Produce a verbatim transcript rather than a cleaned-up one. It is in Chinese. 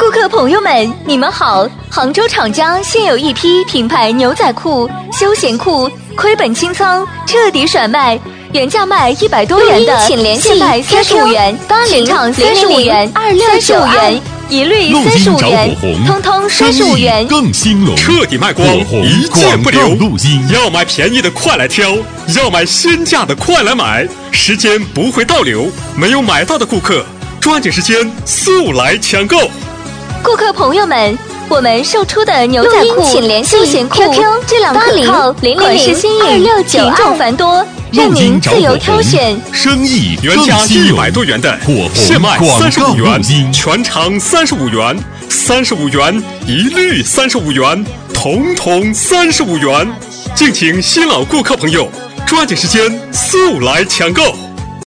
顾客朋友们，你们好！杭州厂家现有一批品牌牛仔裤、休闲裤，亏本清仓，彻底甩卖，原价卖一百多元的， 请联系现卖三十五元，全场三十五元， 二六三十五元，一律三十五元，通通三十五元， 更兴隆， 彻底卖光，一件不留。要买便宜的快来挑，要买新价的快来买，时间不会倒流，没有买到的顾客，抓紧时间速来抢购。 顾客朋友们，我们售出的牛仔裤、休闲裤质量可靠，款式新颖，品种繁多，任您自由挑选。 生意原价一百多元的，现卖三十五元，全场三十五元，三十五元，一律三十五元，统统三十五元。敬请新老顾客朋友抓紧时间速来抢购。